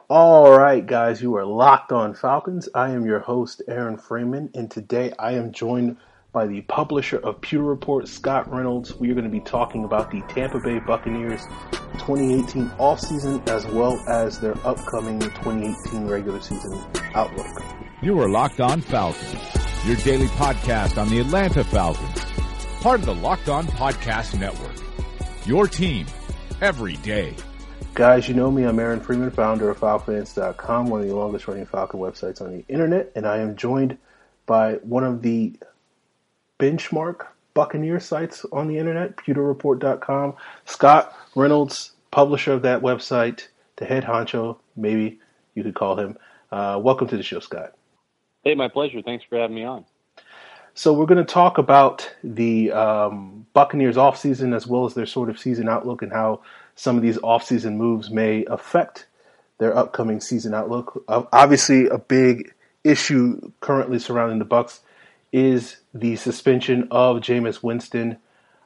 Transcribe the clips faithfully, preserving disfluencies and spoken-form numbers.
All right, guys, you are locked on Falcons. I am your host, Aaron Freeman, and today I am joined by the publisher of Pewter Report, Scott Reynolds. We are going to be talking about the Tampa Bay Buccaneers twenty eighteen offseason as well as their upcoming twenty eighteen regular season outlook. You are Locked On Falcons, your daily podcast on the Atlanta Falcons, part of the Locked On Podcast Network. Your team every day. Guys, you know me. I'm Aaron Freeman, founder of Falcons dot com, one of the longest running Falcon websites on the internet, and I am joined by one of the benchmark Buccaneer sites on the internet, pewter report dot com. Scott Reynolds, publisher of that website, the head honcho, maybe you could call him. Uh, welcome to the show, Scott. Hey, my pleasure. Thanks for having me on. So we're going to talk about the um, Buccaneers offseason as well as their sort of season outlook and how some of these offseason moves may affect their upcoming season outlook. Uh, obviously, a big issue currently surrounding the Bucs is the suspension of Jameis Winston.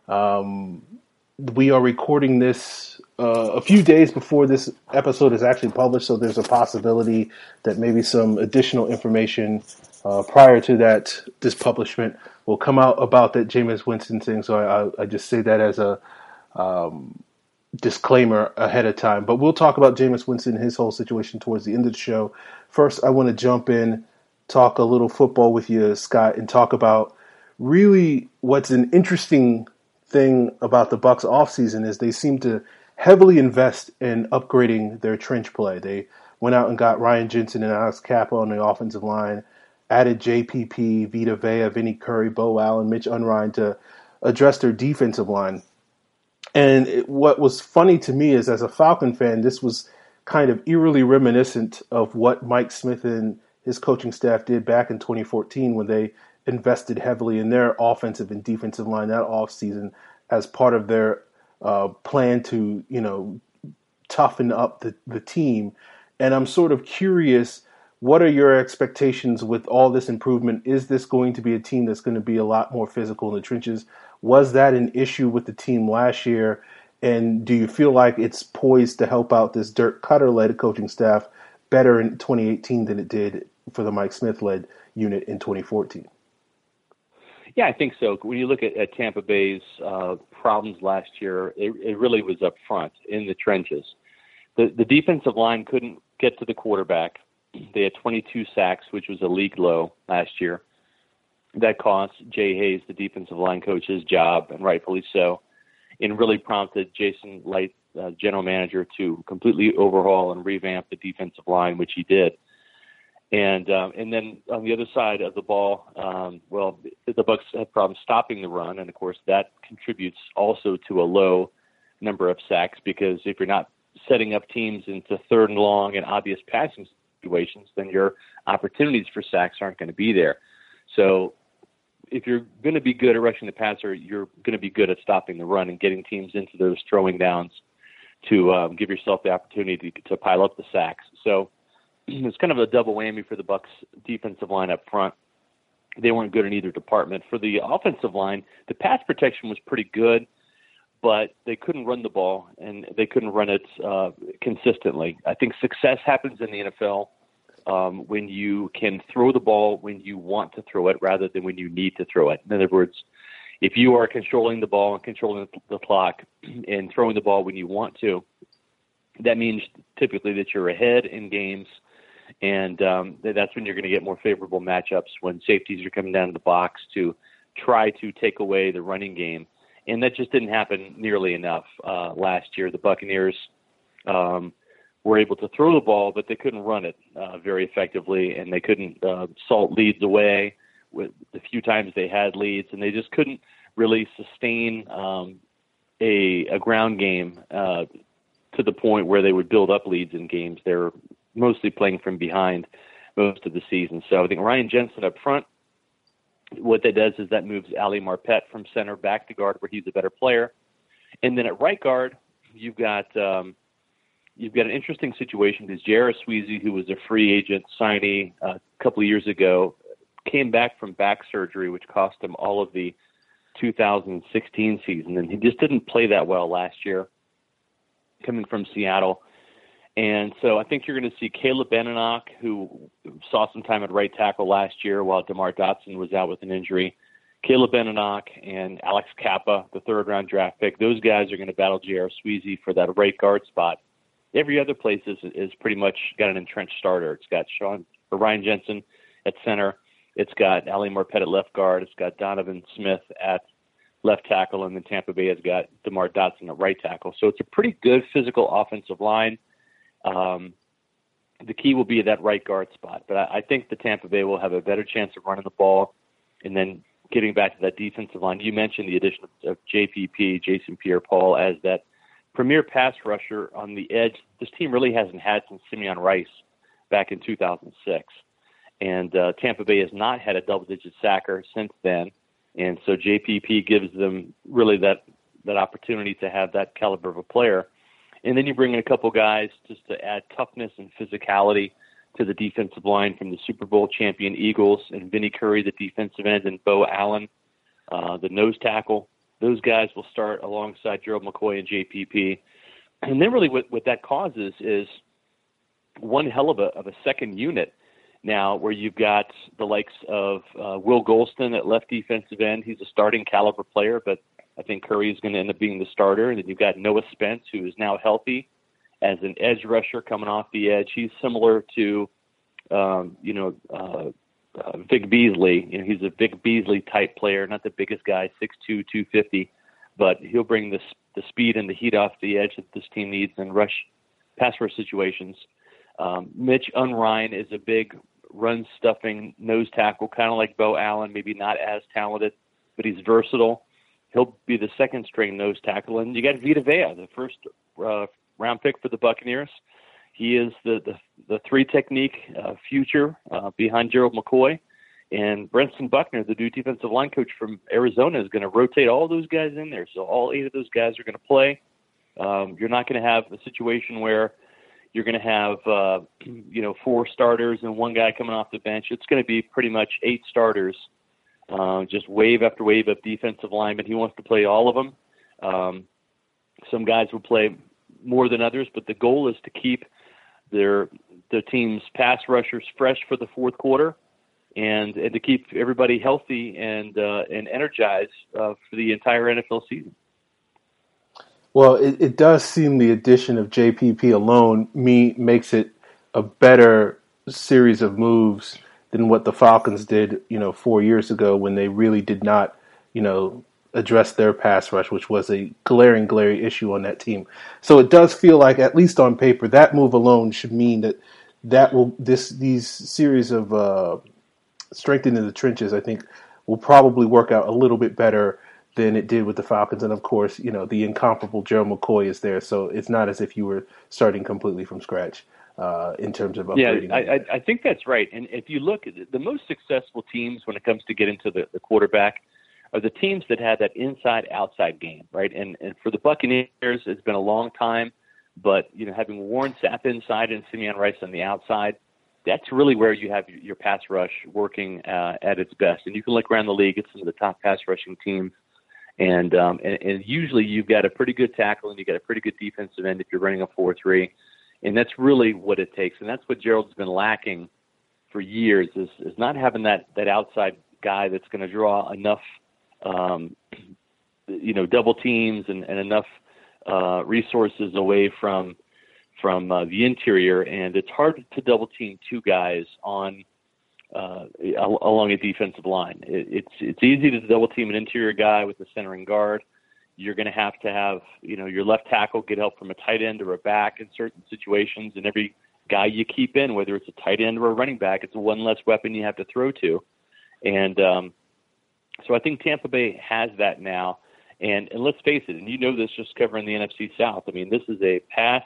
Um, we are recording this uh, a few days before this episode is actually published, so there's a possibility that maybe some additional information uh, prior to that this publishment will come out about that Jameis Winston thing. So I, I just say that as a um, disclaimer ahead of time. But we'll talk about Jameis Winston and his whole situation towards the end of the show. First, I want to jump in, talk a little football with you, Scott, and talk about really what's an interesting thing about the Bucs offseason is they seem to heavily invest in upgrading their trench play. They went out and got Ryan Jensen and Alex Kappa on the offensive line, added J P P, Vita Vea, Vinny Curry, Bo Allen, Mitch Unrein to address their defensive line. And it, what was funny to me is, as a Falcon fan, this was kind of eerily reminiscent of what Mike Smith and his coaching staff did back in twenty fourteen when they invested heavily in their offensive and defensive line that offseason as part of their uh, plan to, you know, toughen up the, the team. And I'm sort of curious, what are your expectations with all this improvement? Is this going to be a team that's going to be a lot more physical in the trenches? Was that an issue with the team last year? And do you feel like it's poised to help out this Dirk Cutter-led coaching staff better in twenty eighteen than it did for the Mike Smith-led unit in twenty fourteen? Yeah, I think so. When you look at, at Tampa Bay's uh, problems last year, it, it really was up front in the trenches. The, the defensive line couldn't get to the quarterback. They had twenty-two sacks, which was a league low last year. That cost Jay Hayes, the defensive line coach, his job, and rightfully so, and really prompted Jason Light, uh, general manager, to completely overhaul and revamp the defensive line, which he did. And um, and then on the other side of the ball, um, well, the Bucs had problems stopping the run, and of course that contributes also to a low number of sacks, because if you're not setting up teams into third and long and obvious passing situations, then your opportunities for sacks aren't going to be there. So if you're going to be good at rushing the passer, you're going to be good at stopping the run and getting teams into those throwing downs to um, give yourself the opportunity to, to pile up the sacks. So it's kind of a double whammy for the Bucs defensive line up front. They weren't good in either department. For the offensive line, the pass protection was pretty good, but they couldn't run the ball, and they couldn't run it uh, consistently. I think success happens in the N F L um, when you can throw the ball when you want to throw it rather than when you need to throw it. In other words, if you are controlling the ball and controlling the clock and throwing the ball when you want to, that means typically that you're ahead in games, and um, that's when you're going to get more favorable matchups when safeties are coming down to the box to try to take away the running game. And that just didn't happen nearly enough uh, last year. The Buccaneers um, were able to throw the ball, but they couldn't run it uh, very effectively, and they couldn't uh, salt leads away with the few times they had leads, and they just couldn't really sustain um, a, a ground game uh, to the point where they would build up leads in games. They were mostly playing from behind most of the season. So I think Ryan Jensen up front, what that does is that moves Ali Marpet from center back to guard, where he's a better player. And then at right guard, you've got um, you've got an interesting situation because J R. Sweezy, who was a free agent signee uh, a couple of years ago, came back from back surgery, which cost him all of the two thousand sixteen season, and he just didn't play that well last year, coming from Seattle. And so I think you're going to see Caleb Benenoch, who saw some time at right tackle last year while DeMar Dotson was out with an injury. Caleb Benenoch and Alex Kappa, the third-round draft pick, those guys are going to battle J R. Sweezy for that right guard spot. Every other place is, is pretty much got an entrenched starter. It's got Sean or Ryan Jensen at center. It's got Ali Marpet at left guard. It's got Donovan Smith at left tackle, and then Tampa Bay has got DeMar Dotson at right tackle. So it's a pretty good physical offensive line. Um, the key will be that right guard spot. But I, I think the Tampa Bay will have a better chance of running the ball. And then getting back to that defensive line, you mentioned the addition of, of J P P, Jason Pierre-Paul, as that premier pass rusher on the edge. This team really hasn't had since Simeon Rice back in two thousand six. And uh, Tampa Bay has not had a double-digit sacker since then. And so J P P gives them really that, that opportunity to have that caliber of a player. And then you bring in a couple guys just to add toughness and physicality to the defensive line from the Super Bowl champion Eagles, and Vinnie Curry, the defensive end, and Bo Allen, uh, the nose tackle. Those guys will start alongside Gerald McCoy and J P P. And then really what, what that causes is one hell of a, of a second unit now, where you've got the likes of uh, Will Golston at left defensive end. He's a starting caliber player, but I think Curry is going to end up being the starter. And then you've got Noah Spence, who is now healthy as an edge rusher coming off the edge. He's similar to, um, you know, uh, uh, Vic Beasley. You know, he's a Vic Beasley type player, not the biggest guy, six two, two fifty, but he'll bring the, the speed and the heat off the edge that this team needs in rush, pass rush situations. Um, Mitch Unrein is a big run-stuffing nose tackle, kind of like Bo Allen, maybe not as talented, but he's versatile. He'll be the second-string nose tackle. And you got Vita Vea, the first uh, round pick for the Buccaneers. He is the, the, the three-technique uh, future uh, behind Gerald McCoy. And Brenton Buckner, the new defensive line coach from Arizona, is going to rotate all those guys in there. So all eight of those guys are going to play. Um, you're not going to have a situation where you're going to have, uh, you know, four starters and one guy coming off the bench. It's going to be pretty much eight starters, uh, just wave after wave of defensive linemen. He wants to play all of them. Um, some guys will play more than others, but the goal is to keep their the team's pass rushers fresh for the fourth quarter, and, and to keep everybody healthy and uh, and energized uh, for the entire N F L season. Well, it, it does seem the addition of J P P alone me makes it a better series of moves than what the Falcons did, you know, four years ago when they really did not, you know, address their pass rush, which was a glaring, glaring issue on that team. So it does feel like, at least on paper, that move alone should mean that that will this these series of uh, strengthening the trenches, I think, will probably work out a little bit better than it did with the Falcons. And of course, you know, the incomparable Gerald McCoy is there, so it's not as if you were starting completely from scratch uh, in terms of upgrading. Yeah, I, I, I think that's right. And if you look at the most successful teams when it comes to getting to the, the quarterback are the teams that had that inside-outside game, right? And and for the Buccaneers, it's been a long time, but you know, having Warren Sapp inside and Simeon Rice on the outside, that's really where you have your pass rush working uh, at its best. And you can look around the league at some of the top pass rushing teams. And, um, and and usually you've got a pretty good tackle and you've got a pretty good defensive end if you're running a four three. And that's really what it takes. And that's what Gerald's been lacking for years is, is not having that, that outside guy that's going to draw enough, um, you know, double teams and, and enough uh, resources away from from uh, the interior. And it's hard to double team two guys on Uh, along a defensive line. It, it's it's easy to double team an interior guy with a centering guard. You're going to have to have, you know, your left tackle get help from a tight end or a back in certain situations, and every guy you keep in, whether it's a tight end or a running back, it's one less weapon you have to throw to. And um, so I think Tampa Bay has that now. And, and let's face it, and you know this just covering the N F C South, I mean, this is a pass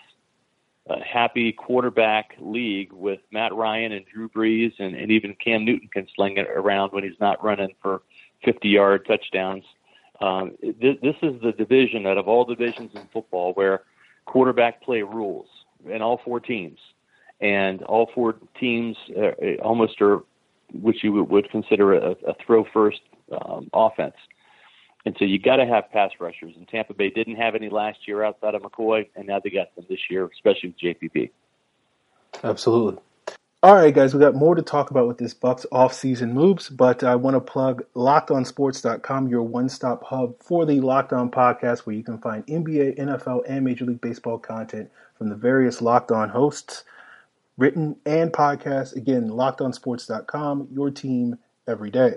a happy quarterback league with Matt Ryan and Drew Brees, and, and even Cam Newton can sling it around when he's not running for fifty-yard touchdowns. Um, this, this is the division out of all divisions in football where quarterback play rules in all four teams. And all four teams uh, almost are, which you would consider a, a throw-first um, offense. And so you got to have pass rushers. And Tampa Bay didn't have any last year outside of McCoy, and now they got them this year, especially with J P P. Absolutely. All right, guys, we got more to talk about with this Bucks off-season moves, but I want to plug locked on sports dot com, your one-stop hub for the Locked On podcast, where you can find N B A, N F L, and Major League Baseball content from the various Locked On hosts, written and podcasts. Again, locked on sports dot com, your team every day.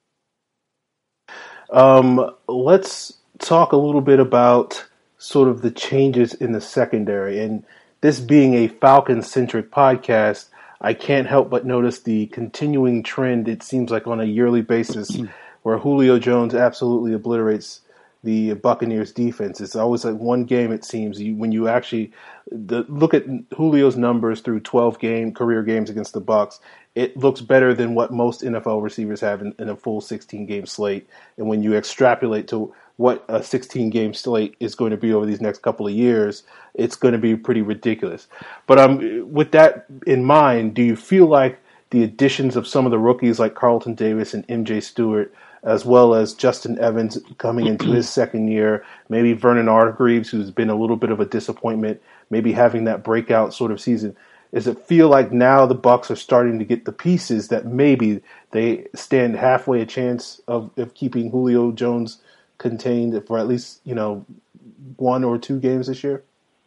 Um, let's talk a little bit about sort of the changes in the secondary. And this being a Falcons-centric podcast, I can't help but notice the continuing trend, it seems like on a yearly basis, where Julio Jones absolutely obliterates the Buccaneers defense. It's always like one game, it seems, you, when you actually the, look at Julio's numbers through twelve game career games against the Bucs, it looks better than what most N F L receivers have in, in a full sixteen game slate. And when you extrapolate to what a sixteen game slate is going to be over these next couple of years, it's going to be pretty ridiculous. But um, with that in mind, do you feel like the additions of some of the rookies like Carlton Davis and M J Stewart, as well as Justin Evans coming into his second year, maybe Vernon Hargreaves, who's been a little bit of a disappointment, maybe having that breakout sort of season, does it feel like now the Bucs are starting to get the pieces that maybe they stand halfway a chance of, of keeping Julio Jones contained for at least, you know, one or two games this year?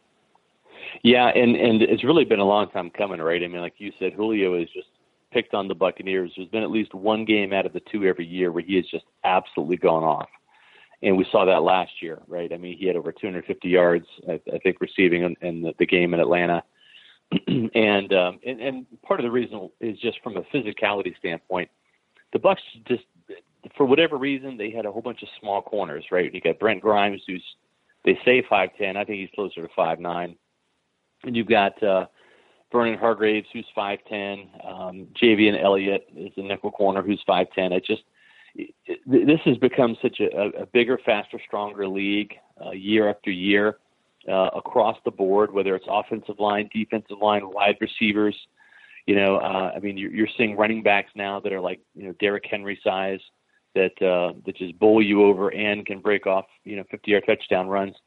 Yeah, and, and it's really been a long time coming, right? I mean, like you said, Julio is just picked on the Buccaneers. There's been at least one game out of the two every year where he has just absolutely gone off. And we saw that last year, right? I mean, he had over two hundred fifty yards, I, I think, receiving in, in the, the game in Atlanta. and, um, and and part of the reason is just from a physicality standpoint, the Bucs just, for whatever reason, they had a whole bunch of small corners, right? You got Brent Grimes, who's, they say five ten. I think he's closer to five nine. And you've got uh, Vernon Hargreaves, who's five ten. Um, Javian Elliott is the nickel corner, who's five ten. It just it, this has become such a, a bigger, faster, stronger league uh, year after year uh, across the board, whether it's offensive line, defensive line, wide receivers. You know, uh, I mean, you're, you're seeing running backs now that are like, you know, Derrick Henry size, that uh, that just bowl you over and can break off, you know, fifty-yard touchdown runs.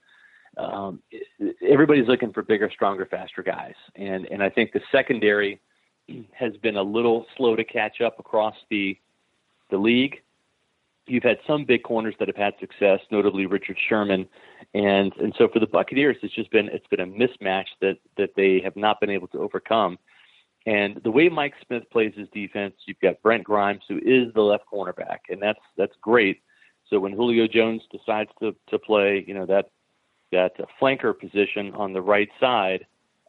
Um, everybody's looking for bigger, stronger, faster guys. And, and I think the secondary has been a little slow to catch up across the the league. You've had some big corners that have had success, notably Richard Sherman. And and so for the Buccaneers, it's just been it's been a mismatch that, that they have not been able to overcome. And the way Mike Smith plays his defense, you've got Brent Grimes, who is the left cornerback, and that's that's great. So when Julio Jones decides to, to play, you know, that that flanker position on the right side,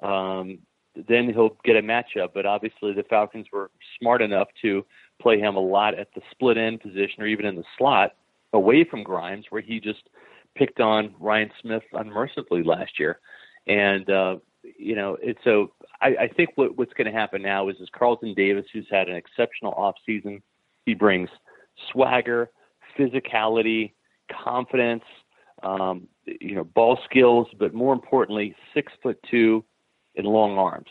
um, then he'll get a matchup. But obviously the Falcons were smart enough to play him a lot at the split end position or even in the slot away from Grimes, where he just picked on Ryan Smith unmercifully last year. And, uh, you know, it's so I, I think what, what's going to happen now is, is Carlton Davis, who's had an exceptional offseason, he brings swagger, physicality, confidence, um, you know, ball skills, but more importantly, six foot two and long arms.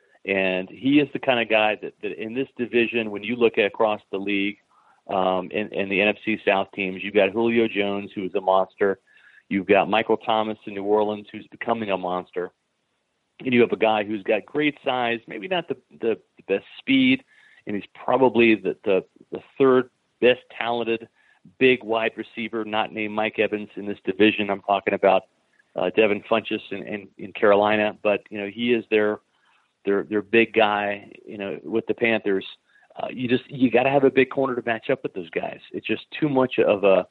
And he is the kind of guy that, that in this division, when you look at across the league um, and, and the N F C South teams, you've got Julio Jones, who is a monster. You've got Michael Thomas in New Orleans, who's becoming a monster. And you have a guy who's got great size, maybe not the, the, the best speed, and he's probably the, the, the third best talented big wide receiver, not named Mike Evans in this division. I'm talking about uh, Devin Funchess in, in, in Carolina, but you know he is their their their big guy. You know, with the Panthers, uh, you just you got to have a big corner to match up with those guys. It's just too much of a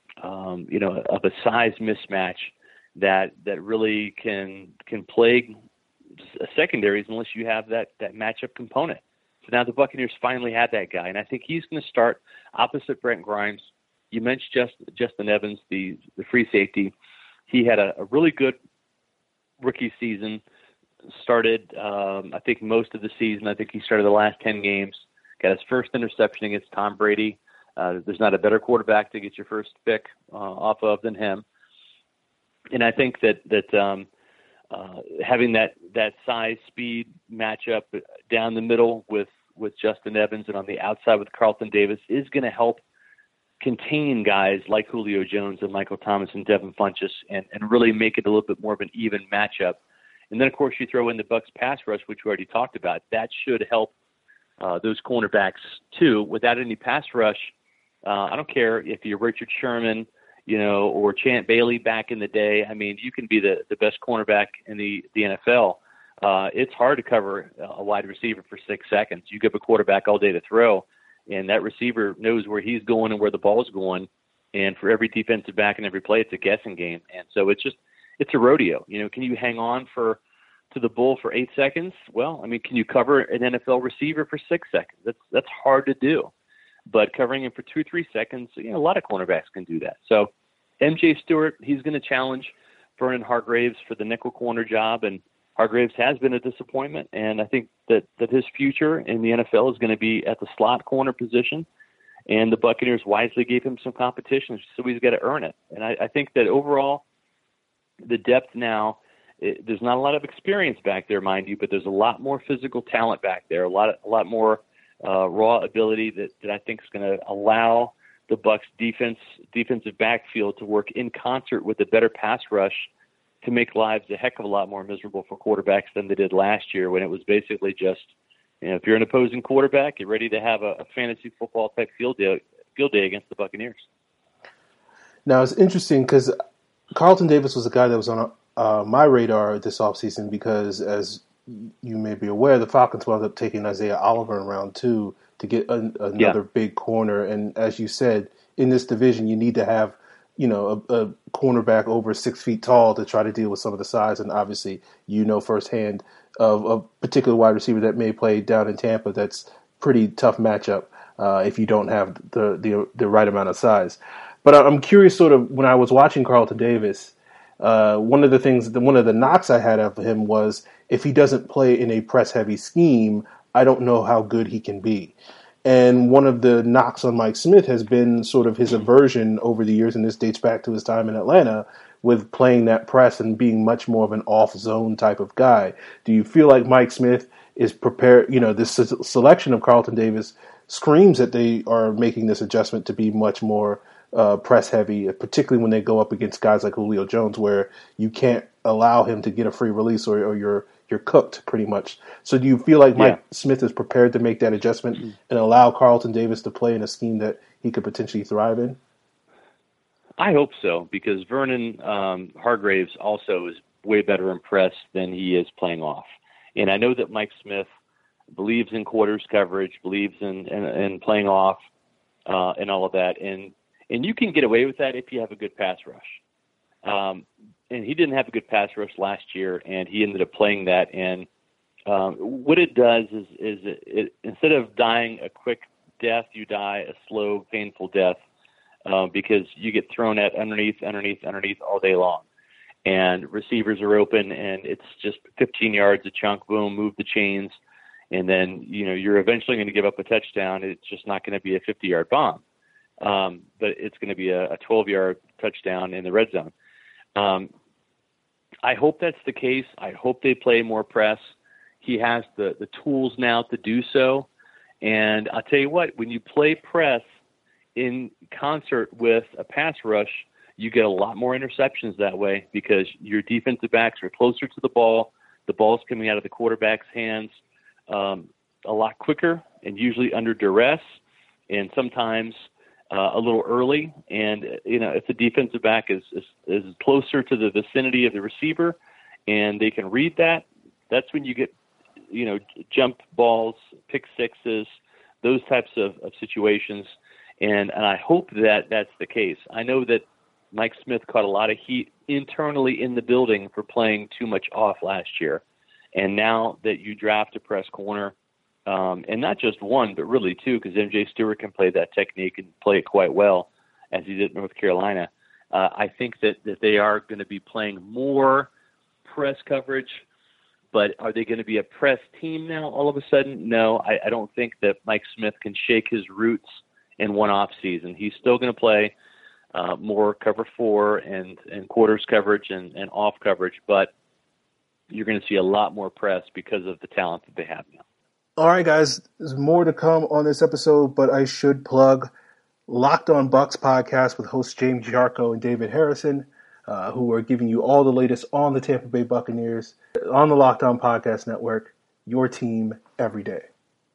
um, you know of a size mismatch that that really can can plague secondaries unless you have that that matchup component. So now the Buccaneers finally had that guy, and I think he's going to start opposite Brent Grimes. You mentioned just, Justin Evans, the, the free safety. He had a, a really good rookie season, started, um, I think, most of the season. I think he started the last ten games, got his first interception against Tom Brady. Uh, there's not a better quarterback to get your first pick uh, off of than him. And I think that that um, uh, having that, that size speed matchup down the middle with, with Justin Evans and on the outside with Carlton Davis is going to help contain guys like Julio Jones and Michael Thomas and Devin Funchess and, and really make it a little bit more of an even matchup. And then, of course, you throw in the Bucs pass rush, which we already talked about. That should help uh, those cornerbacks, too. Without any pass rush, uh, I don't care if you're Richard Sherman, you know, or Champ Bailey back in the day. I mean, you can be the, the best cornerback in the, the N F L. Uh, it's hard to cover a wide receiver for six seconds. You give a quarterback all day to throw, and that receiver knows where he's going and where the ball's going. And for every defensive back and every play, it's a guessing game. And so it's just, it's a rodeo. You know, can you hang on for to the bull for eight seconds? Well, I mean, can you cover an N F L receiver for six seconds? That's that's hard to do. But covering him for two, three seconds, you know, a lot of cornerbacks can do that. So M J Stewart, he's going to challenge Vernon Hargreaves for the nickel corner job, and Hargreaves has been a disappointment. And I think that, that his future in the N F L is going to be at the slot corner position. And the Buccaneers wisely gave him some competition, so he's got to earn it. And I, I think that overall, the depth now, it, there's not a lot of experience back there, mind you, but there's a lot more physical talent back there, a lot, of, a lot more uh, raw ability that, that I think is going to allow the Bucs defense, defensive backfield to work in concert with a better pass rush to make lives a heck of a lot more miserable for quarterbacks than they did last year, when it was basically just, you know, if you're an opposing quarterback, you're ready to have a, a fantasy football type field day, field day against the Buccaneers. Now, it's interesting because Carlton Davis was a guy that was on uh, my radar this offseason because, as you may be aware, the Falcons wound up taking Isaiah Oliver in round two to get an, another yeah. big corner. And as you said, in this division, you need to have, you know, a, a cornerback over six feet tall to try to deal with some of the size. And obviously, you know firsthand of a particular wide receiver that may play down in Tampa. That's pretty tough matchup uh, if you don't have the, the the right amount of size. But I'm curious, sort of, when I was watching Carlton Davis, uh, one of the things, one of the knocks I had of him was if he doesn't play in a press-heavy scheme, I don't know how good he can be. And one of the knocks on Mike Smith has been sort of his aversion over the years, and this dates back to his time in Atlanta, with playing that press and being much more of an off-zone type of guy. Do you feel like Mike Smith is prepared? You know, this selection of Carlton Davis screams that they are making this adjustment to be much more uh, press-heavy, particularly when they go up against guys like Julio Jones, where you can't allow him to get a free release or, or you're you're cooked pretty much. So do you feel like Mike yeah. Smith is prepared to make that adjustment and allow Carlton Davis to play in a scheme that he could potentially thrive in? I hope so, because Vernon um, Hargreaves also is way better impressed than he is playing off. And I know that Mike Smith believes in quarters coverage, believes in, in, in playing off uh, and all of that. And and you can get away with that if you have a good pass rush. Um, and he didn't have a good pass rush last year, and he ended up playing that. And um, what it does is, is it, it, instead of dying a quick death, you die a slow, painful death. Uh, because you get thrown at underneath, underneath, underneath all day long. And receivers are open, and it's just fifteen yards a chunk, boom, move the chains, and then, you know, you're eventually going to give up a touchdown. It's just not going to be a fifty-yard bomb, um, but it's going to be a twelve-yard touchdown in the red zone. Um, I hope that's the case. I hope they play more press. He has the, the tools now to do so. And I'll tell you what, when you play press in concert with a pass rush, you get a lot more interceptions that way because your defensive backs are closer to the ball. The ball's coming out of the quarterback's hands um, a lot quicker and usually under duress, and sometimes uh, a little early. And, you know, if the defensive back is, is, is closer to the vicinity of the receiver and they can read that, that's when you get, you know, jump balls, pick sixes, those types of, of situations. And, and I hope that that's the case. I know that Mike Smith caught a lot of heat internally in the building for playing too much off last year. And now that you draft a press corner, um, and not just one, but really two, because M J Stewart can play that technique and play it quite well, as he did in North Carolina, uh, I think that, that they are going to be playing more press coverage. But are they going to be a press team now all of a sudden? No, I, I don't think that Mike Smith can shake his roots in one off season. He's still going to play uh, more cover four and, and quarters coverage and, and off coverage, but you're going to see a lot more press because of the talent that they have now. All right, guys, there's more to come on this episode, but I should plug Locked on Bucs podcast with hosts James Yarko and David Harrison. uh, who are giving you all the latest on the Tampa Bay Buccaneers on the Locked On Podcast Network, your team every day.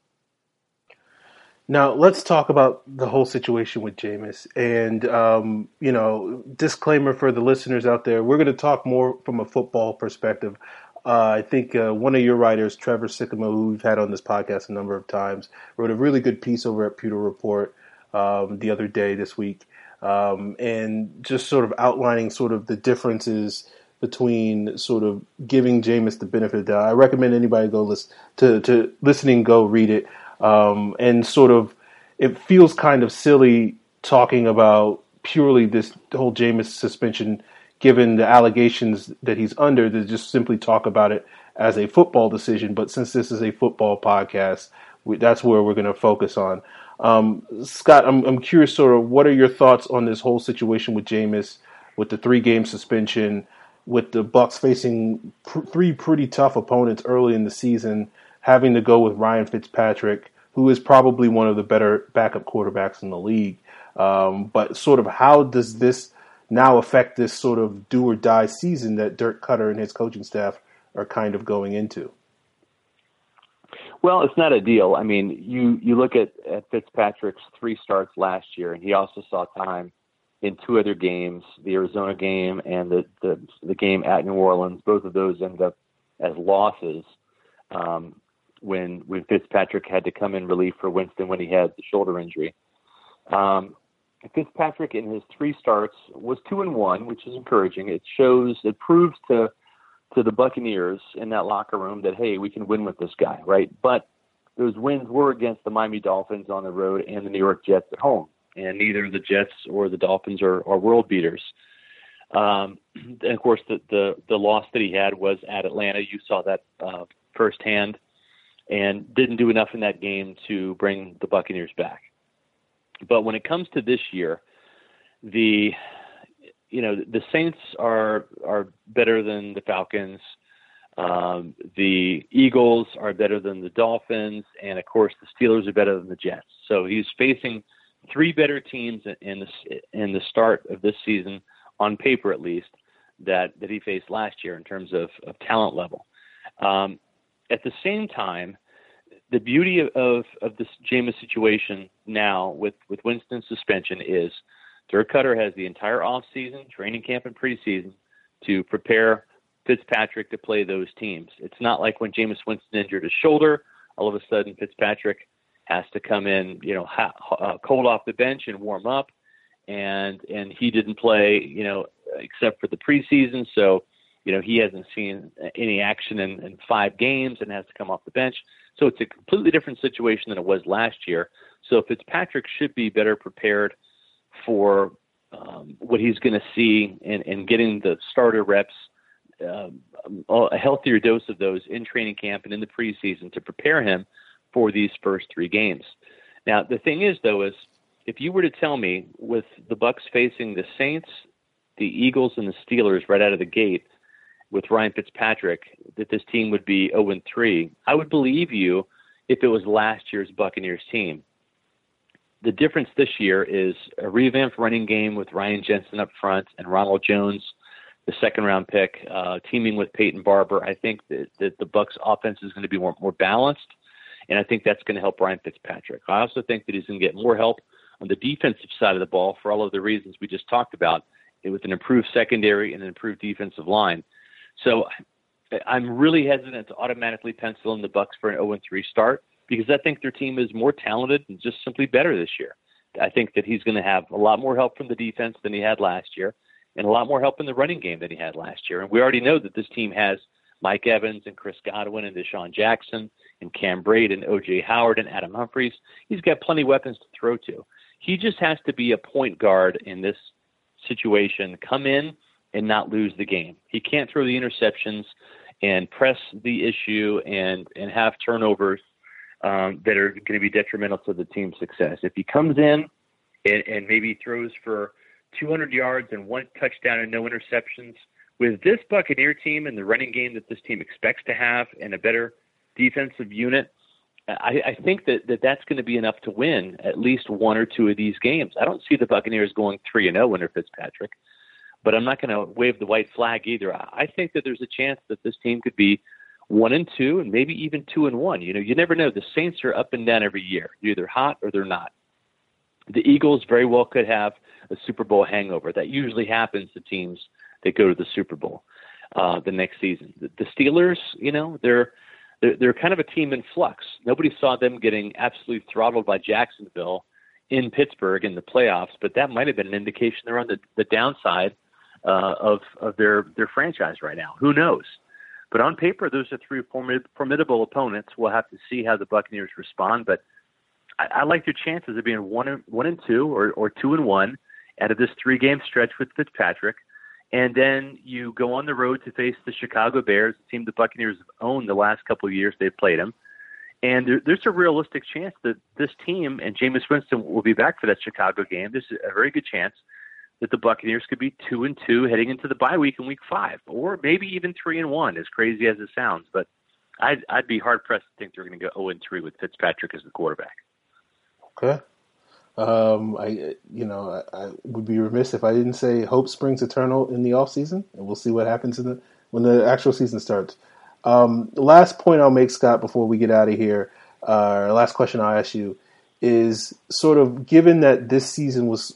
Now, let's talk about the whole situation with Jameis. And, um, you know, disclaimer for the listeners out there, we're going to talk more from a football perspective. Uh, I think uh, one of your writers, Trevor Sycamore, who we've had on this podcast a number of times, wrote a really good piece over at Pewter Report um, the other day this week, um, and just sort of outlining sort of the differences between sort of giving Jameis the benefit of the doubt. I recommend anybody go listen to, to listening, go read it. Um, and sort of, it feels kind of silly talking about purely this whole Jameis suspension, given the allegations that he's under, to just simply talk about it as a football decision. But since this is a football podcast, we, that's where we're going to focus on. Um, Scott, I'm, I'm curious, sort of, what are your thoughts on this whole situation with Jameis, with the three-game suspension, with the Bucs facing pr- three pretty tough opponents early in the season, having to go with Ryan Fitzpatrick, who is probably one of the better backup quarterbacks in the league. Um, but sort of how does this now affect this sort of do-or-die season that Dirk Cutter and his coaching staff are kind of going into? Well, it's not ideal. I mean, you, you look at, at Fitzpatrick's three starts last year, and he also saw time in two other games, the Arizona game and the, the, the game at New Orleans. Both of those ended up as losses. Um, when when Fitzpatrick had to come in relief for Winston when he had the shoulder injury. Um, Fitzpatrick in his three starts was two and one, which is encouraging. It shows, it proves to to the Buccaneers in that locker room that, hey, we can win with this guy, right? But those wins were against the Miami Dolphins on the road and the New York Jets at home, and neither the Jets or the Dolphins are, are world beaters. Um, and of course, the, the the loss that he had was at Atlanta. You saw that uh, firsthand. And didn't do enough in that game to bring the Buccaneers back. But when it comes to this year, the you know the Saints are are better than the Falcons. Um, the Eagles are better than the Dolphins, and of course the Steelers are better than the Jets. So he's facing three better teams in the in the start of this season, on paper at least, that that he faced last year in terms of, of talent level. Um, At the same time, the beauty of, of, of this Jameis situation now with, with Winston's suspension is Dirk Cutter has the entire offseason, training camp and preseason to prepare Fitzpatrick to play those teams. It's not like when Jameis Winston injured his shoulder, all of a sudden Fitzpatrick has to come in, you know, ha- uh, cold off the bench and warm up, and and he didn't play, you know, except for the preseason, so you know, he hasn't seen any action in, in five games and has to come off the bench. So it's a completely different situation than it was last year. So Fitzpatrick should be better prepared for um, what he's going to see and, and getting the starter reps, uh, a healthier dose of those in training camp and in the preseason to prepare him for these first three games. Now, the thing is, though, is if you were to tell me with the Bucs facing the Saints, the Eagles, and the Steelers right out of the gate, with Ryan Fitzpatrick, that this team would be oh and three, I would believe you if it was last year's Buccaneers team. The difference this year is a revamped running game with Ryan Jensen up front and Ronald Jones, the second-round pick, uh, teaming with Peyton Barber. I think that, that the Bucs offense is going to be more, more balanced, and I think that's going to help Ryan Fitzpatrick. I also think that he's going to get more help on the defensive side of the ball for all of the reasons we just talked about, with an improved secondary and an improved defensive line. So I'm really hesitant to automatically pencil in the Bucs for an oh and three start because I think their team is more talented and just simply better this year. I think that he's going to have a lot more help from the defense than he had last year and a lot more help in the running game than he had last year. And we already know that this team has Mike Evans and Chris Godwin and Deshaun Jackson and Cam Brate and O J Howard and Adam Humphries. He's got plenty of weapons to throw to. He just has to be a point guard in this situation, come in and not lose the game. He can't throw the interceptions and press the issue and, and have turnovers um, that are going to be detrimental to the team's success. If he comes in and, and maybe throws for two hundred yards and one touchdown and no interceptions, with this Buccaneer team and the running game that this team expects to have and a better defensive unit, I, I think that, that that's going to be enough to win at least one or two of these games. I don't see the Buccaneers going three and oh under Fitzpatrick. but I'm not going to wave the white flag either. I think that there's a chance that this team could be one and two, and maybe even two and one. You know, you never know. The Saints are up and down every year. They're either hot or they're not. The Eagles very well could have a Super Bowl hangover. That usually happens to teams that go to the Super Bowl uh, the next season. The, the Steelers, you know, they're, they're they're kind of a team in flux. Nobody saw them getting absolutely throttled by Jacksonville in Pittsburgh in the playoffs, but that might have been an indication they're on the, the downside uh, of of their their franchise right now. Who knows? But on paper, those are three formid- formidable opponents. We'll have to see how the Buccaneers respond. But I, I like their chances of being one and, one and two or, or two and one out of this three-game stretch with Fitzpatrick. And then you go on the road to face the Chicago Bears, a team the Buccaneers have owned the last couple of years they've played them. And there, there's a realistic chance that this team and Jameis Winston will be back for that Chicago game. There's a very good chance that the Buccaneers could be two and two heading into the bye week in week five, or maybe even three and one, as crazy as it sounds. But I'd, I'd be hard pressed to think they're going to go zero and three with Fitzpatrick as the quarterback. Okay. Um, I, you know, I, I would be remiss if I didn't say hope springs eternal in the off season, and we'll see what happens in the when the actual season starts. Um, the last point I'll make, Scott, before we get out of here, uh, last question I'll ask you is sort of given that this season was,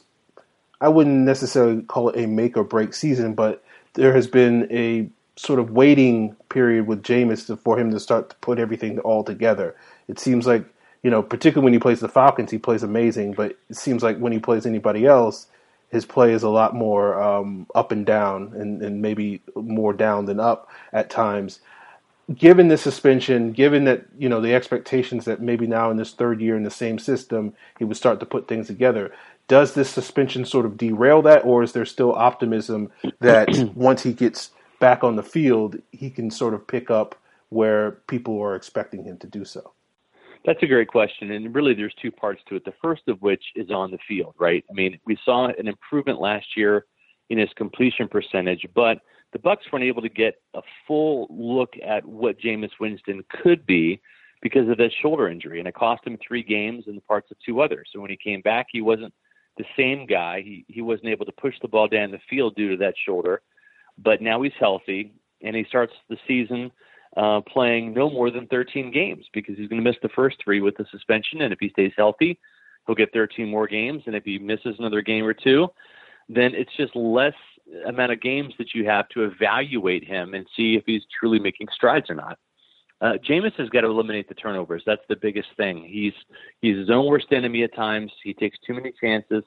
I wouldn't necessarily call it a make or break season, but there has been a sort of waiting period with Jameis to, for him to start to put everything all together. It seems like, you know, particularly when he plays the Falcons, he plays amazing, but it seems like when he plays anybody else, his play is a lot more um, up and down and, and maybe more down than up at times. Given the suspension, given that, you know, the expectations that maybe now in this third year in the same system, he would start to put things together, does this suspension sort of derail that, or is there still optimism that once he gets back on the field, he can sort of pick up where people are expecting him to do so? That's a great question, and really there's two parts to it. The first of which is on the field, right? I mean, we saw an improvement last year in his completion percentage, but the Bucs weren't able to get a full look at what Jameis Winston could be because of that shoulder injury, and it cost him three games and the parts of two others. So when he came back, he wasn't the same guy. He he wasn't able to push the ball down the field due to that shoulder, but now he's healthy, and he starts the season uh, playing no more than thirteen games because he's going to miss the first three with the suspension, and if he stays healthy, he'll get thirteen more games, and if he misses another game or two, then it's just less amount of games that you have to evaluate him and see if he's truly making strides or not. Uh, Jameis has got to eliminate the turnovers. That's the biggest thing. He's he's his own worst enemy at times. He takes too many chances,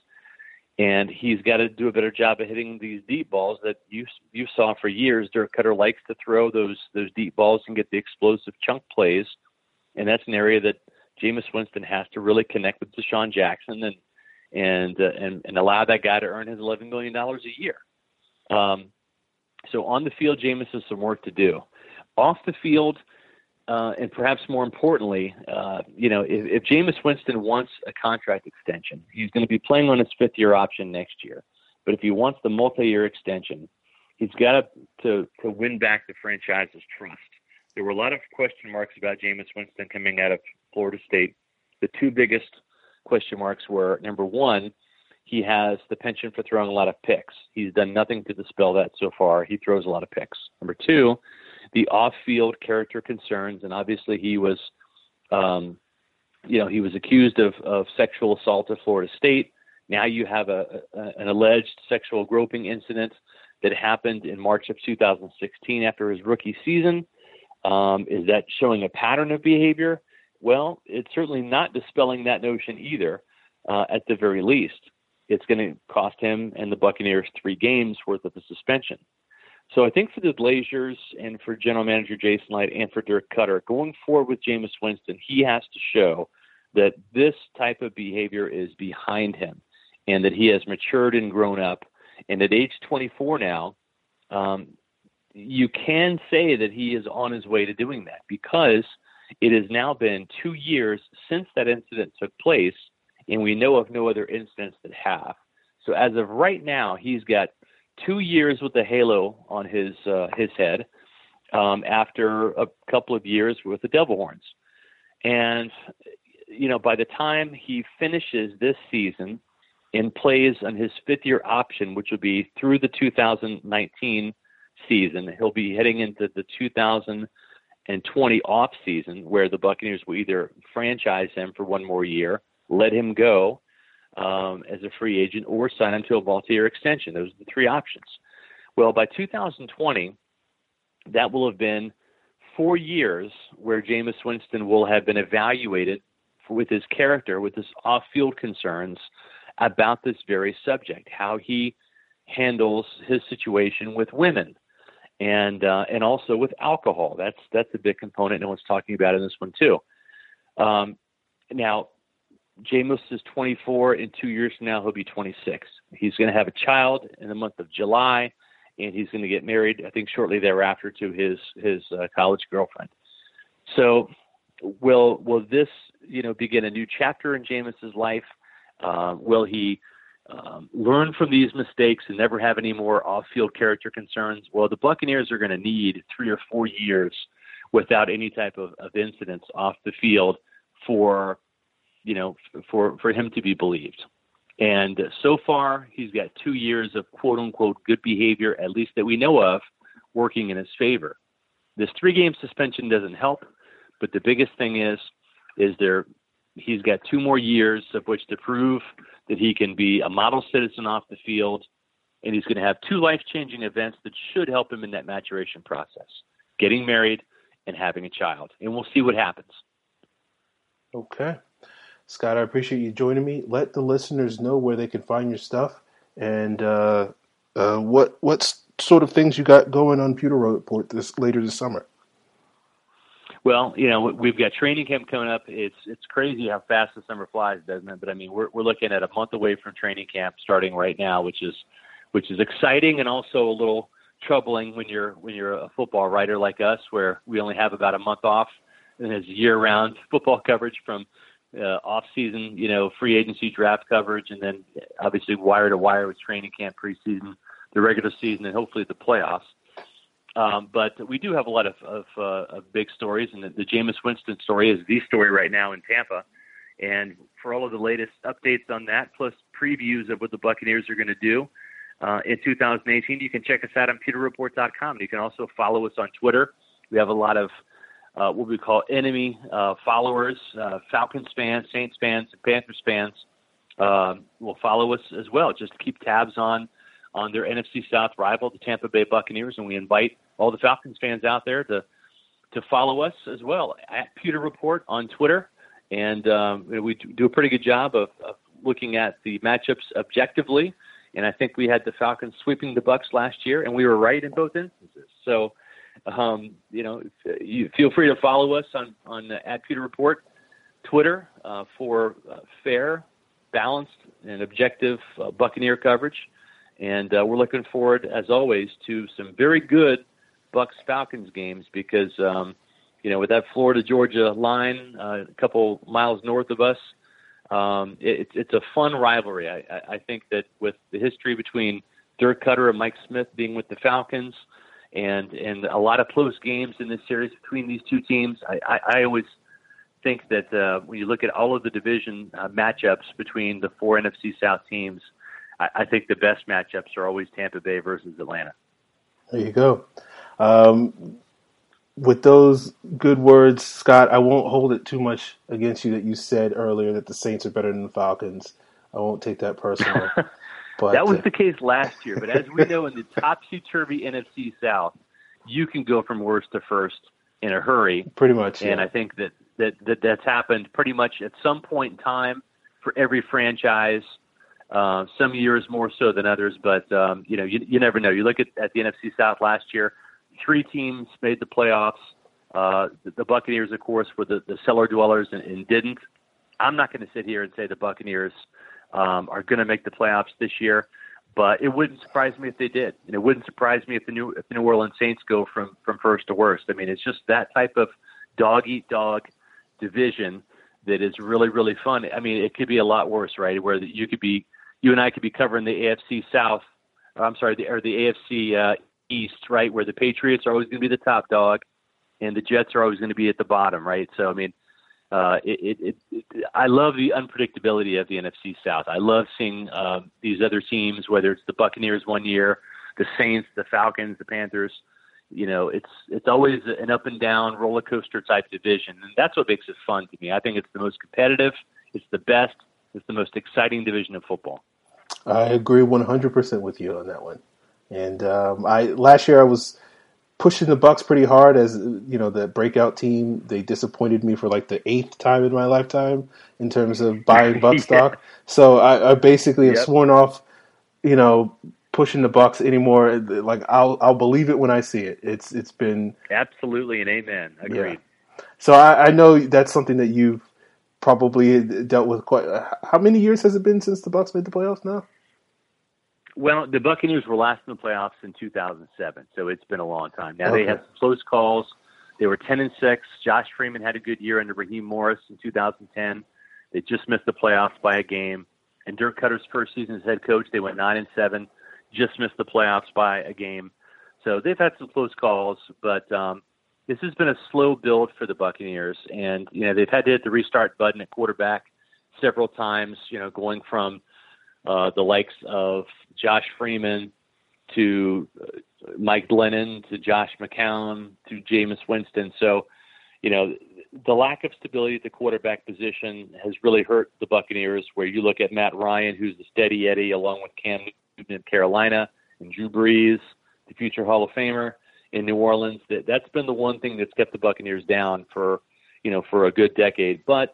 and he's got to do a better job of hitting these deep balls that you you saw for years. Dirk Cutter likes to throw those those deep balls and get the explosive chunk plays, and that's an area that Jameis Winston has to really connect with Deshaun Jackson and and uh, and, and allow that guy to earn his eleven million dollars a year. Um, so on the field, Jameis has some work to do. Off the field, uh, and perhaps more importantly, uh, you know, if, if Jameis Winston wants a contract extension, he's going to be playing on his fifth-year option next year. But if he wants the multi-year extension, he's got to, to to win back the franchise's trust. There were a lot of question marks about Jameis Winston coming out of Florida State. The two biggest question marks were, number one, he has the penchant for throwing a lot of picks. He's done nothing to dispel that so far. He throws a lot of picks. Number two, the off-field character concerns, and obviously he was, um, you know, he was accused of, of sexual assault at Florida State. Now you have a, a an alleged sexual groping incident that happened in March of two thousand sixteen after his rookie season. Um, is that showing a pattern of behavior? Well, it's certainly not dispelling that notion either, uh, at the very least. It's going to cost him and the Buccaneers three games worth of the suspension. So I think for the Blazers and for general manager Jason Light and for Dirk Cutter, going forward with Jameis Winston, he has to show that this type of behavior is behind him and that he has matured and grown up. And at age twenty-four now, um, you can say that he is on his way to doing that because it has now been two years since that incident took place, and we know of no other incidents that have. So as of right now, he's got two years with the halo on his uh, his head um, after a couple of years with the Devil Horns. And, you know, by the time he finishes this season, and plays on his fifth-year option, which will be through the two thousand nineteen season. He'll be heading into the two thousand twenty off season, where the Buccaneers will either franchise him for one more year, let him go um, as a free agent, or sign him to a multi-year extension. Those are the three options. Well, by two thousand twenty, that will have been four years where Jameis Winston will have been evaluated for, with his character, with his off-field concerns about this very subject, how he handles his situation with women, and uh, and also with alcohol. That's that's a big component no one's talking about in this one too. Um, now, Jameis is twenty-four. In two years from now, he'll be twenty-six. He's going to have a child in the month of July, and he's going to get married, I think, shortly thereafter to his his uh, college girlfriend. So, will will this you know begin a new chapter in Jameis's life? Uh, will he um, learn from these mistakes and never have any more off-field character concerns? Well, the Buccaneers are going to need three or four years without any type of, of incidents off the field for you know for for him to be believed. And so far, he's got two years of quote-unquote good behavior, at least that we know of, working in his favor. This three-game suspension doesn't help, but the biggest thing is, is there he's got two more years of which to prove that he can be a model citizen off the field, and he's going to have two life-changing events that should help him in that maturation process, getting married and having a child. And we'll see what happens. Okay. Scott, I appreciate you joining me. Let the listeners know where they can find your stuff and uh, uh, what what sort of things you got going on Pewter Report this later this summer. Well, you know, we've got training camp coming up. It's it's crazy how fast the summer flies, doesn't it? But I mean, we're we're looking at a month away from training camp starting right now, which is which is exciting and also a little troubling when you're when you're a football writer like us, where we only have about a month off, and it's year-round football coverage from Uh, off-season, you know, free agency draft coverage, and then obviously wire to wire with training camp, preseason, the regular season, and hopefully the playoffs. Um, but we do have a lot of, of, uh, of big stories, and the, the Jameis Winston story is the story right now in Tampa. And for all of the latest updates on that, plus previews of what the Buccaneers are going to do uh, in two thousand eighteen, you can check us out on pewter report dot com. You can also follow us on Twitter. We have a lot of Uh, what we call enemy uh, followers, uh, Falcons fans, Saints fans, and Panthers fans um, will follow us as well. Just keep tabs on on their N F C South rival, the Tampa Bay Buccaneers, and we invite all the Falcons fans out there to to follow us as well at Pewter Report on Twitter. And um, we do a pretty good job of, of looking at the matchups objectively. And I think we had the Falcons sweeping the Bucs last year, and we were right in both instances. So. Um, you know, you feel free to follow us on, on uh, at Pewter Report, Twitter, uh, for uh, fair, balanced, and objective uh, Buccaneer coverage. And uh, we're looking forward, as always, to some very good Bucs-Falcons games because, um, you know, with that Florida-Georgia line uh, a couple miles north of us, um, it, it's a fun rivalry. I, I think that with the history between Dirk Cutter and Mike Smith being with the Falcons, and and a lot of close games in this series between these two teams. I, I, I always think that uh, when you look at all of the division uh, matchups between the four N F C South teams, I, I think the best matchups are always Tampa Bay versus Atlanta. There you go. Um, with those good words, Scott, I won't hold it too much against you that you said earlier that the Saints are better than the Falcons. I won't take that personally. But, that was the case last year, but as we know, in the topsy-turvy N F C South, you can go from worst to first in a hurry. Pretty much, And yeah. I think that, that, that that's happened pretty much at some point in time for every franchise, uh, some years more so than others, but um, you know, you, you never know. You look at, at the N F C South last year, three teams made the playoffs. Uh, the, the Buccaneers, of course, were the, the cellar dwellers and, and didn't. I'm not going to sit here and say the Buccaneers Um, are going to make the playoffs this year, but it wouldn't surprise me if they did, and it wouldn't surprise me if the New if the New Orleans Saints go from, from first to worst. I mean, it's just that type of dog-eat-dog division that is really, really fun. I mean, it could be a lot worse, right? Where you could be, you and I could be covering the A F C South, or I'm sorry, the, or the A F C uh, East, right? Where the Patriots are always going to be the top dog, and the Jets are always going to be at the bottom, right? So, I mean, Uh, it, it, it, I love the unpredictability of the N F C South. I love seeing uh, these other teams, whether it's the Buccaneers one year, the Saints, the Falcons, the Panthers. You know, it's it's always an up and down roller coaster type division, and that's what makes it fun to me. I think it's the most competitive, it's the best, it's the most exciting division of football. I agree one hundred percent with you on that one. And um, I last year I was pushing the Bucks pretty hard as, you know, the breakout team. They disappointed me for like the eighth time in my lifetime in terms of buying Buck yeah. stock. So I, I basically have yep. sworn off, you know, pushing the Bucks anymore. Like I'll I'll believe it when I see it. It's it's been absolutely an amen. Agreed. Yeah. So I, I know that's something that you've probably dealt with quite. How many years has it been since the Bucks made the playoffs now? Well, the Buccaneers were last in the playoffs in two thousand seven, so it's been a long time. Now okay. They had some close calls. They were ten and six. Josh Freeman had a good year under Raheem Morris in two thousand ten. They just missed the playoffs by a game. And Dirk Cutter's first season as head coach, they went nine and seven. Just missed the playoffs by a game. So they've had some close calls, but um, this has been a slow build for the Buccaneers. And, you know, they've had to hit the restart button at quarterback several times, you know, going from uh, the likes of Josh Freeman to uh, Mike Glennon to Josh McCown to Jameis Winston. So, you know, the lack of stability at the quarterback position has really hurt the Buccaneers, where you look at Matt Ryan, who's the steady Eddie, along with Cam Newton in Carolina, and Drew Brees, the future Hall of Famer in New Orleans. That that's been the one thing that's kept the Buccaneers down for, you know, for a good decade. But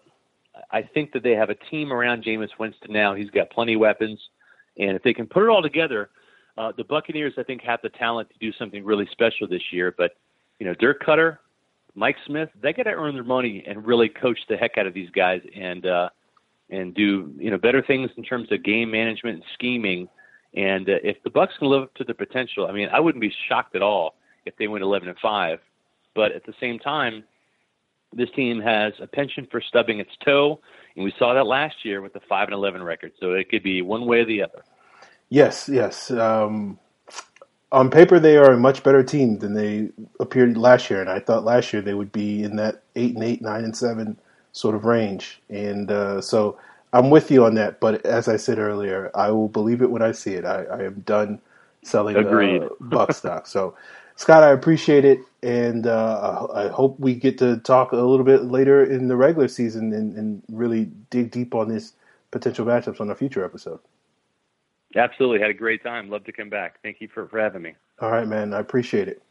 I think that they have a team around Jameis Winston now. He's got plenty of weapons, and if they can put it all together, uh, the Buccaneers, I think, have the talent to do something really special this year. But, you know, Dirk Cutter, Mike Smith, they got to earn their money and really coach the heck out of these guys and uh, and do, you know, better things in terms of game management and scheming. And uh, if the Bucs can live up to their potential, I mean, I wouldn't be shocked at all if they went eleven and five. But at the same time, this team has a penchant for stubbing its toe, and we saw that last year with the five and eleven record. So it could be one way or the other. Yes, yes. Um, on paper, they are a much better team than they appeared last year, and I thought last year they would be in that eight and eight, nine and seven sort of range. And uh, so I'm with you on that. But as I said earlier, I will believe it when I see it. I, I am done selling uh, Buck stock. So, Scott, I appreciate it, and uh, I hope we get to talk a little bit later in the regular season and, and really dig deep on these potential matchups on a future episode. Absolutely. Had a great time. Love to come back. Thank you for, for having me. All right, man. I appreciate it.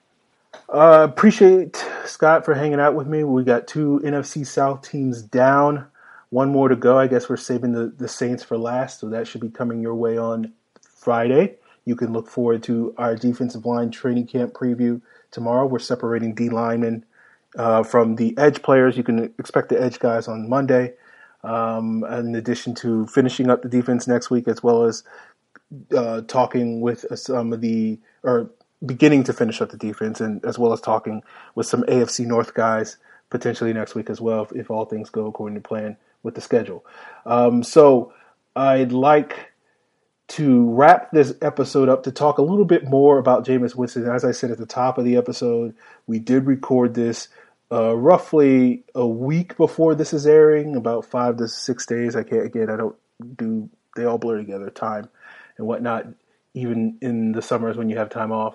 Uh, appreciate Scott for hanging out with me. We got two N F C South teams down. One more to go. I guess we're saving the, the Saints for last, so that should be coming your way on Friday. You can look forward to our defensive line training camp preview tomorrow. We're separating D linemen uh, from the edge players. You can expect the edge guys on Monday, um, in addition to finishing up the defense next week, as well as uh, talking with some of the, or beginning to finish up the defense, and as well as talking with some A F C North guys potentially next week as well, if, if all things go according to plan with the schedule. Um, so I'd like to wrap this episode up to talk a little bit more about Jameis Winston. As I said at the top of the episode, we did record this uh, roughly a week before this is airing, about five to six days. I can't, again, I don't do, they all blur together, time and whatnot, even in the summers when you have time off.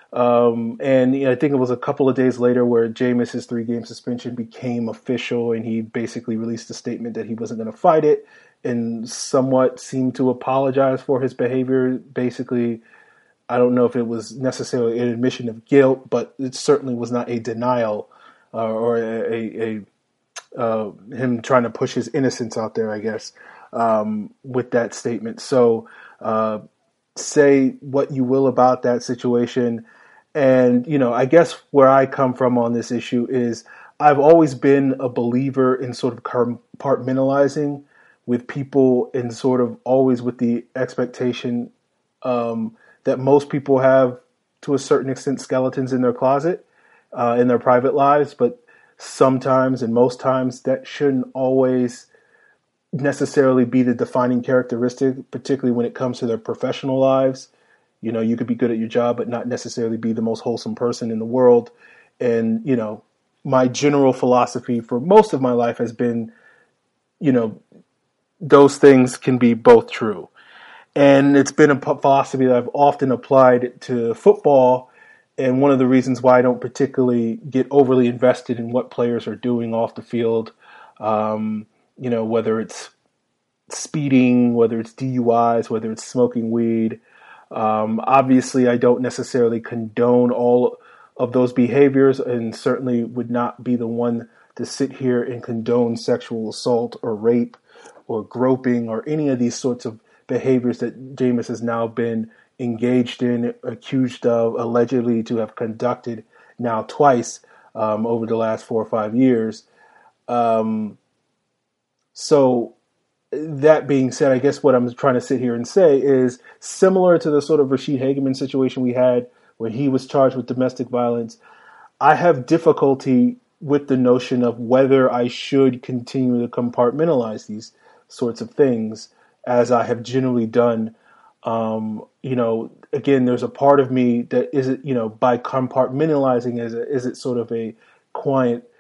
Um, and you know, I think it was a couple of days later where Jameis's three-game suspension became official, and he basically released a statement that he wasn't going to fight it and somewhat seemed to apologize for his behavior. Basically, I don't know if it was necessarily an admission of guilt, but it certainly was not a denial uh, or a, a, a uh, him trying to push his innocence out there, I guess, um, with that statement. So uh, say what you will about that situation. And, you know, I guess where I come from on this issue is I've always been a believer in sort of compartmentalizing with people, and sort of always with the expectation um, that most people have, to a certain extent, skeletons in their closet, uh, in their private lives. But sometimes, and most times, that shouldn't always necessarily be the defining characteristic, particularly when it comes to their professional lives. You know, you could be good at your job, but not necessarily be the most wholesome person in the world. And, you know, my general philosophy for most of my life has been, you know, those things can be both true. And it's been a philosophy that I've often applied to football. And one of the reasons why I don't particularly get overly invested in what players are doing off the field, um, you know, whether it's speeding, whether it's D U Is, whether it's smoking weed. Um, obviously, I don't necessarily condone all of those behaviors, and certainly would not be the one to sit here and condone sexual assault or rape or groping or any of these sorts of behaviors that Jameis has now been engaged in, accused of, allegedly to have conducted now twice um, over the last four or five years. Um, so that being said, I guess what I'm trying to sit here and say is similar to the sort of Rashid Hageman situation we had when he was charged with domestic violence. I have difficulty with the notion of whether I should continue to compartmentalize these sorts of things as I have generally done. Um, you know, again, there's a part of me that is it, you know, by compartmentalizing, is it, is it sort of a quiet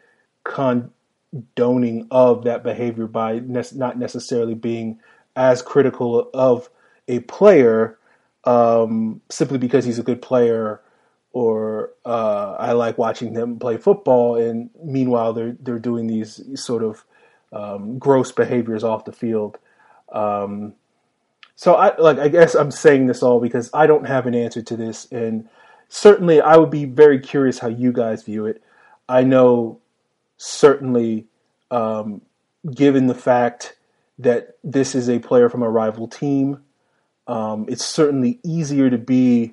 condoning of that behavior by ne- not necessarily being as critical of a player um, simply because he's a good player, or uh, I like watching them play football, and meanwhile they're they're doing these sort of um, gross behaviors off the field. Um, So I like I guess I'm saying this all because I don't have an answer to this, and certainly I would be very curious how you guys view it. I know certainly, um, given the fact that this is a player from a rival team, um, it's certainly easier to be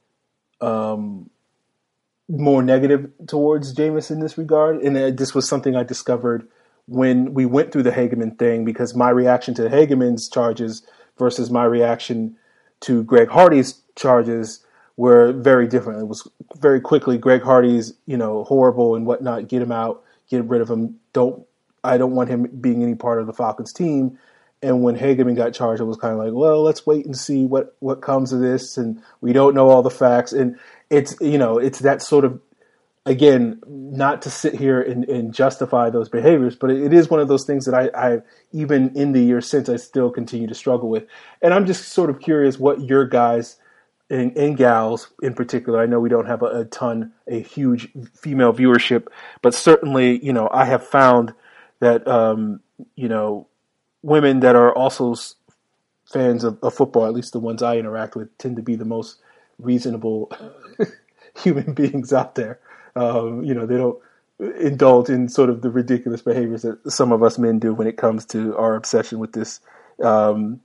um, more negative towards Jameis in this regard. And uh, this was something I discovered when we went through the Hageman thing, because my reaction to Hageman's charges versus my reaction to Greg Hardy's charges were very different. It was very quickly, Greg Hardy's, you know, horrible and whatnot, get him out, get rid of him. Don't, I don't want him being any part of the Falcons team. And when Hageman got charged, it was kind of like, well, let's wait and see what, what comes of this. And we don't know all the facts. And it's, you know, it's that sort of, again, not to sit here and, and justify those behaviors, but it is one of those things that I, I, even in the years since, I still continue to struggle with. And I'm just sort of curious what your guys and, and gals in particular, I know we don't have a, a ton, a huge female viewership, but certainly, you know, I have found that, um, you know, women that are also fans of, of football, at least the ones I interact with, tend to be the most reasonable human beings out there. Um, you know, they don't indulge in sort of the ridiculous behaviors that some of us men do when it comes to our obsession with this um,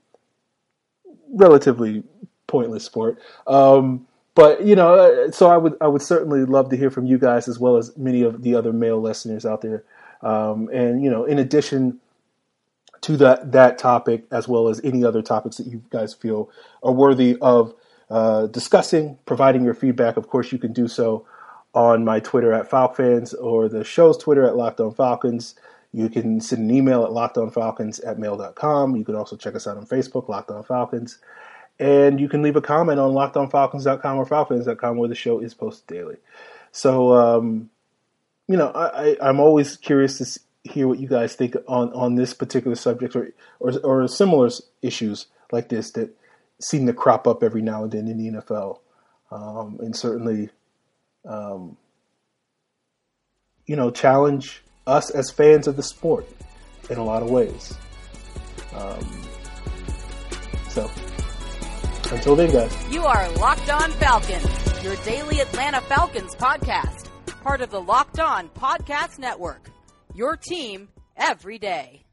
relatively pointless sport. Um, but, you know, so I would I would certainly love to hear from you guys, as well as many of the other male listeners out there. Um, and, you know, in addition to that, that topic, as well as any other topics that you guys feel are worthy of uh, discussing, providing your feedback, of course, you can do so on my Twitter at FalcFans, or the show's Twitter at Locked On Falcons. You can send an email at lockedonfalcons at mail dot com. You can also check us out on Facebook, Locked On Falcons. And you can leave a comment on locked on falcons dot com or falcons dot com, where the show is posted daily. So, um, you know, I, I, I'm always curious to hear what you guys think on, on this particular subject, or, or or similar issues like this that seem to crop up every now and then in the N F L. Um, and certainly, um, you know, challenge us as fans of the sport in a lot of ways. Um, so, until then, guys. You are Locked On Falcons, your daily Atlanta Falcons podcast. Part of the Locked On Podcast Network. Your team every day.